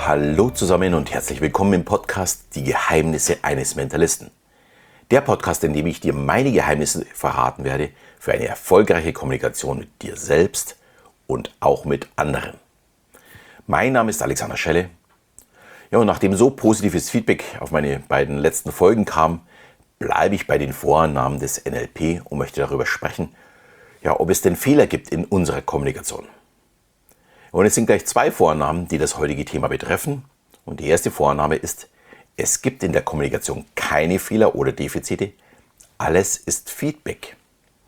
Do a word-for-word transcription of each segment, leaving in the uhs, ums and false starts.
Hallo zusammen und herzlich willkommen im Podcast Die Geheimnisse eines Mentalisten. Der Podcast, in dem ich dir meine Geheimnisse verraten werde für eine erfolgreiche Kommunikation mit dir selbst und auch mit anderen. Mein Name ist Alexander Schelle. Ja, und nachdem so positives Feedback auf meine beiden letzten Folgen kam, bleibe ich bei den Vorannahmen des N L P und möchte darüber sprechen, ja, ob es denn Fehler gibt in unserer Kommunikation. Und es sind gleich zwei Vorannahmen, die das heutige Thema betreffen. Und die erste Vorannahme ist, es gibt in der Kommunikation keine Fehler oder Defizite. Alles ist Feedback.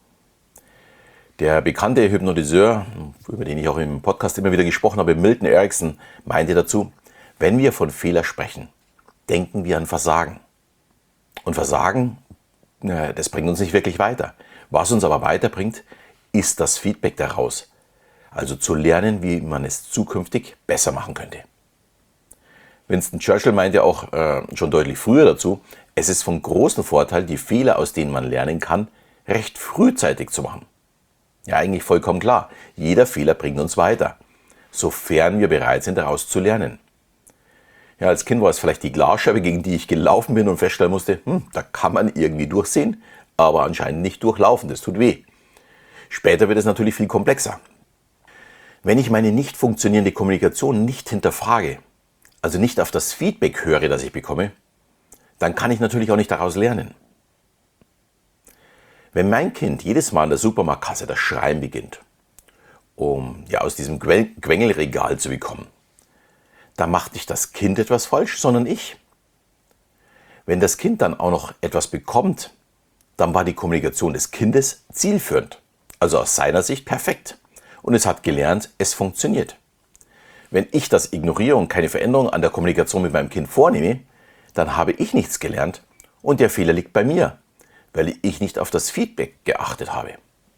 Der bekannte Hypnotiseur, über den ich auch im Podcast immer wieder gesprochen habe, Milton Erickson, meinte dazu, wenn wir von Fehler sprechen, denken wir an Versagen. Und Versagen, das bringt uns nicht wirklich weiter. Was uns aber weiterbringt, ist das Feedback daraus. Also zu lernen, wie man es zukünftig besser machen könnte. Winston Churchill meinte auch äh, schon deutlich früher dazu, es ist von großem Vorteil, die Fehler, aus denen man lernen kann, recht frühzeitig zu machen. Ja, eigentlich vollkommen klar, jeder Fehler bringt uns weiter, sofern wir bereit sind, daraus zu lernen. Ja, als Kind war es vielleicht die Glasscheibe, gegen die ich gelaufen bin und feststellen musste, hm, da kann man irgendwie durchsehen, aber anscheinend nicht durchlaufen, das tut weh. Später wird es natürlich viel komplexer. Wenn ich meine nicht funktionierende Kommunikation nicht hinterfrage, also nicht auf das Feedback höre, das ich bekomme, dann kann ich natürlich auch nicht daraus lernen. Wenn mein Kind jedes Mal an der Supermarktkasse das Schreien beginnt, um ja aus diesem Quengelregal zu bekommen, dann macht nicht das Kind etwas falsch, sondern ich. Wenn das Kind dann auch noch etwas bekommt, dann war die Kommunikation des Kindes zielführend, also aus seiner Sicht perfekt. Und es hat gelernt, es funktioniert. Wenn ich das ignoriere und keine Veränderung an der Kommunikation mit meinem Kind vornehme, dann habe ich nichts gelernt und der Fehler liegt bei mir, weil ich nicht auf das Feedback geachtet habe.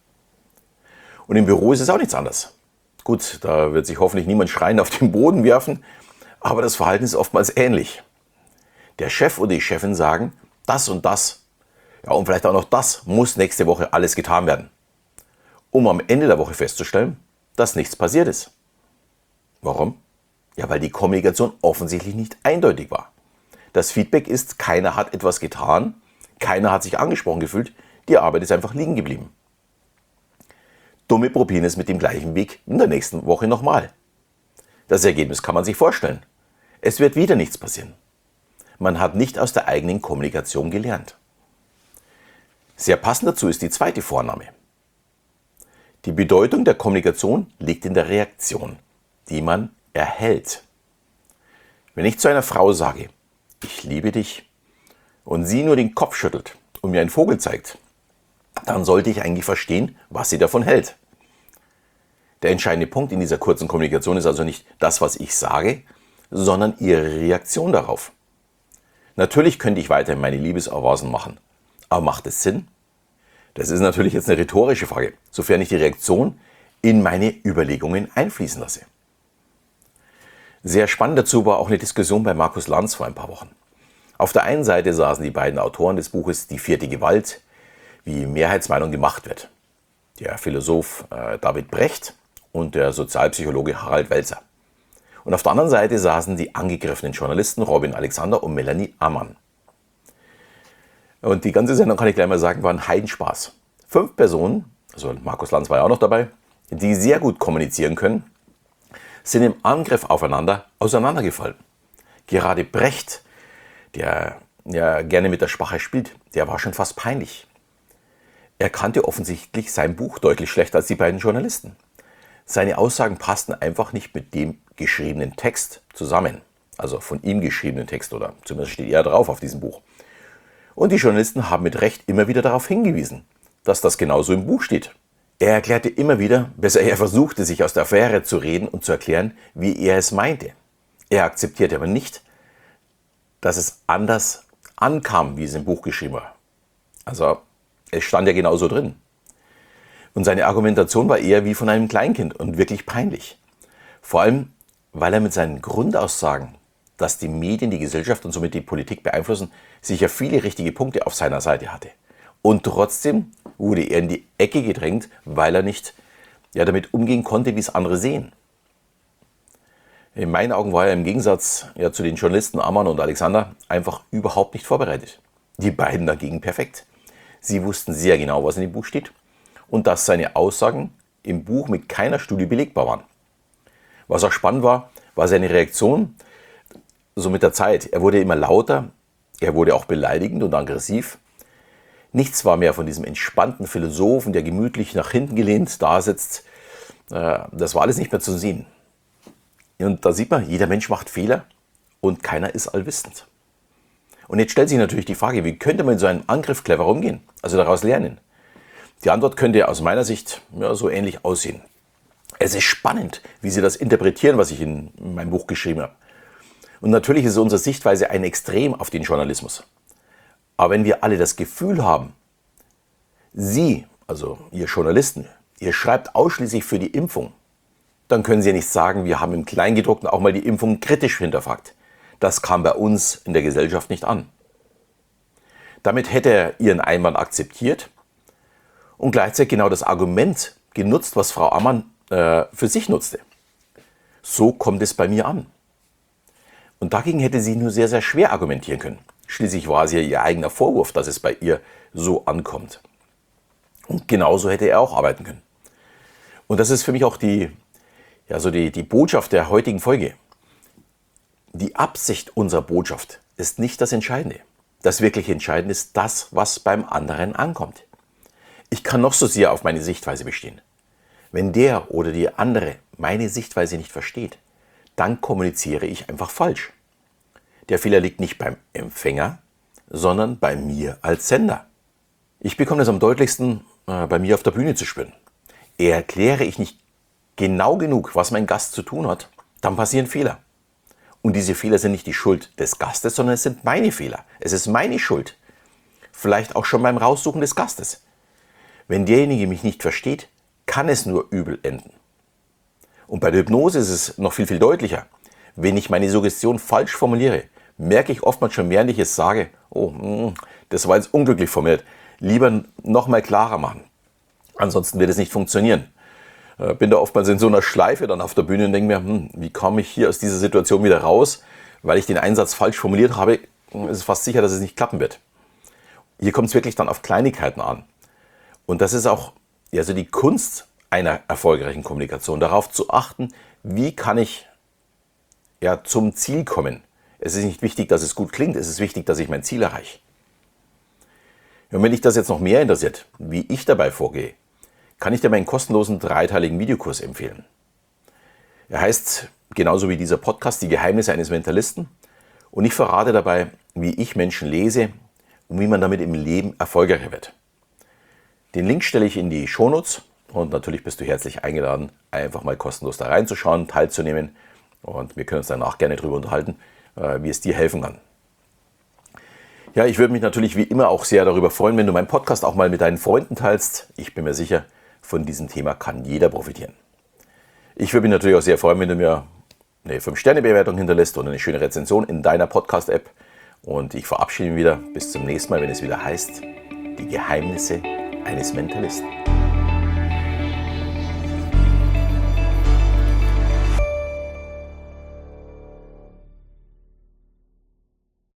Und im Büro ist es auch nichts anders. Gut, da wird sich hoffentlich niemand schreiend auf den Boden werfen, aber das Verhalten ist oftmals ähnlich. Der Chef oder die Chefin sagen, das und das, ja und vielleicht auch noch das muss nächste Woche alles getan werden. Um am Ende der Woche festzustellen, dass nichts passiert ist. Warum? Ja, weil die Kommunikation offensichtlich nicht eindeutig war. Das Feedback ist, keiner hat etwas getan, keiner hat sich angesprochen gefühlt, die Arbeit ist einfach liegen geblieben. Dumme probieren es mit dem gleichen Weg in der nächsten Woche nochmal. Das Ergebnis kann man sich vorstellen. Es wird wieder nichts passieren. Man hat nicht aus der eigenen Kommunikation gelernt. Sehr passend dazu ist die zweite Vorannahme. Die Bedeutung der Kommunikation liegt in der Reaktion, die man erhält. Wenn ich zu einer Frau sage, ich liebe dich, und sie nur den Kopf schüttelt und mir einen Vogel zeigt, dann sollte ich eigentlich verstehen, was sie davon hält. Der entscheidende Punkt in dieser kurzen Kommunikation ist also nicht das, was ich sage, sondern ihre Reaktion darauf. Natürlich könnte ich weiterhin meine Liebesavancen machen, aber macht es Sinn? Das ist natürlich jetzt eine rhetorische Frage, sofern ich die Reaktion in meine Überlegungen einfließen lasse. Sehr spannend dazu war auch eine Diskussion bei Markus Lanz vor ein paar Wochen. Auf der einen Seite saßen die beiden Autoren des Buches Die vierte Gewalt, wie Mehrheitsmeinung gemacht wird. Der Philosoph äh, David Brecht und der Sozialpsychologe Harald Welzer. Und auf der anderen Seite saßen die angegriffenen Journalisten Robin Alexander und Melanie Ammann. Und die ganze Sendung, kann ich gleich mal sagen, war ein Heidenspaß. Fünf Personen, also Markus Lanz war ja auch noch dabei, die sehr gut kommunizieren können, sind im Angriff aufeinander auseinandergefallen. Gerade Brecht, der ja gerne mit der Sprache spielt, der war schon fast peinlich. Er kannte offensichtlich sein Buch deutlich schlechter als die beiden Journalisten. Seine Aussagen passten einfach nicht mit dem geschriebenen Text zusammen. Also von ihm geschriebenen Text, oder zumindest steht er drauf auf diesem Buch. Und die Journalisten haben mit Recht immer wieder darauf hingewiesen, dass das genauso im Buch steht. Er erklärte immer wieder, besser er versuchte, sich aus der Affäre zu reden und zu erklären, wie er es meinte. Er akzeptierte aber nicht, dass es anders ankam, wie es im Buch geschrieben war. Also, es stand ja genauso drin. Und seine Argumentation war eher wie von einem Kleinkind und wirklich peinlich. Vor allem, weil er mit seinen Grundaussagen, dass die Medien die Gesellschaft und somit die Politik beeinflussen, sicher viele richtige Punkte auf seiner Seite hatte. Und trotzdem wurde er in die Ecke gedrängt, weil er nicht ja, damit umgehen konnte, wie es andere sehen. In meinen Augen war er im Gegensatz ja, zu den Journalisten Ammann und Alexander einfach überhaupt nicht vorbereitet. Die beiden dagegen perfekt. Sie wussten sehr genau, was in dem Buch steht und dass seine Aussagen im Buch mit keiner Studie belegbar waren. Was auch spannend war, war seine Reaktion so mit der Zeit. Er wurde immer lauter, er wurde auch beleidigend und aggressiv. Nichts war mehr von diesem entspannten Philosophen, der gemütlich nach hinten gelehnt da sitzt. Das war alles nicht mehr zu sehen. Und da sieht man, jeder Mensch macht Fehler und keiner ist allwissend. Und jetzt stellt sich natürlich die Frage, wie könnte man in so einem Angriff clever umgehen, also daraus lernen? Die Antwort könnte aus meiner Sicht ja, so ähnlich aussehen. Es ist spannend, wie Sie das interpretieren, was ich in meinem Buch geschrieben habe. Und natürlich ist unsere Sichtweise ein Extrem auf den Journalismus. Aber wenn wir alle das Gefühl haben, Sie, also ihr Journalisten, ihr schreibt ausschließlich für die Impfung, dann können Sie ja nicht sagen, wir haben im Kleingedruckten auch mal die Impfung kritisch hinterfragt. Das kam bei uns in der Gesellschaft nicht an. Damit hätte er Ihren Einwand akzeptiert und gleichzeitig genau das Argument genutzt, was Frau Ammann äh, für sich nutzte. So kommt es bei mir an. Und dagegen hätte sie nur sehr, sehr schwer argumentieren können. Schließlich war es ja ihr eigener Vorwurf, dass es bei ihr so ankommt. Und genauso hätte er auch arbeiten können. Und das ist für mich auch die, ja, so die, die Botschaft der heutigen Folge. Die Absicht unserer Botschaft ist nicht das Entscheidende. Das wirklich Entscheidende ist das, was beim anderen ankommt. Ich kann noch so sehr auf meine Sichtweise bestehen. Wenn der oder die andere meine Sichtweise nicht versteht, dann kommuniziere ich einfach falsch. Der Fehler liegt nicht beim Empfänger, sondern bei mir als Sender. Ich bekomme das am deutlichsten äh, bei mir auf der Bühne zu spüren. Erkläre ich nicht genau genug, was mein Gast zu tun hat, dann passieren Fehler. Und diese Fehler sind nicht die Schuld des Gastes, sondern es sind meine Fehler. Es ist meine Schuld. Vielleicht auch schon beim Raussuchen des Gastes. Wenn derjenige mich nicht versteht, kann es nur übel enden. Und bei der Hypnose ist es noch viel, viel deutlicher. Wenn ich meine Suggestion falsch formuliere, merke ich oftmals schon, während ich es sage, oh, das war jetzt unglücklich formuliert. Lieber noch mal klarer machen. Ansonsten wird es nicht funktionieren. Bin da oftmals in so einer Schleife dann auf der Bühne und denke mir, hm, wie komme ich hier aus dieser Situation wieder raus? Weil ich den Einsatz falsch formuliert habe, ist es fast sicher, dass es nicht klappen wird. Hier kommt es wirklich dann auf Kleinigkeiten an. Und das ist auch ja, so die Kunst einer erfolgreichen Kommunikation, darauf zu achten, wie kann ich ja, zum Ziel kommen. Es ist nicht wichtig, dass es gut klingt, es ist wichtig, dass ich mein Ziel erreiche. Und wenn dich das jetzt noch mehr interessiert, wie ich dabei vorgehe, kann ich dir meinen kostenlosen dreiteiligen Videokurs empfehlen. Er heißt, genauso wie dieser Podcast, die Geheimnisse eines Mentalisten. Und ich verrate dabei, wie ich Menschen lese und wie man damit im Leben erfolgreicher wird. Den Link stelle ich in die Shownotes und natürlich bist du herzlich eingeladen, einfach mal kostenlos da reinzuschauen, teilzunehmen. Und wir können uns danach gerne darüber unterhalten, wie es dir helfen kann. Ja, ich würde mich natürlich wie immer auch sehr darüber freuen, wenn du meinen Podcast auch mal mit deinen Freunden teilst. Ich bin mir sicher, von diesem Thema kann jeder profitieren. Ich würde mich natürlich auch sehr freuen, wenn du mir eine fünf Sterne Bewertung hinterlässt und eine schöne Rezension in deiner Podcast-App. Und ich verabschiede mich wieder. Bis zum nächsten Mal, wenn es wieder heißt, die Geheimnisse eines Mentalisten.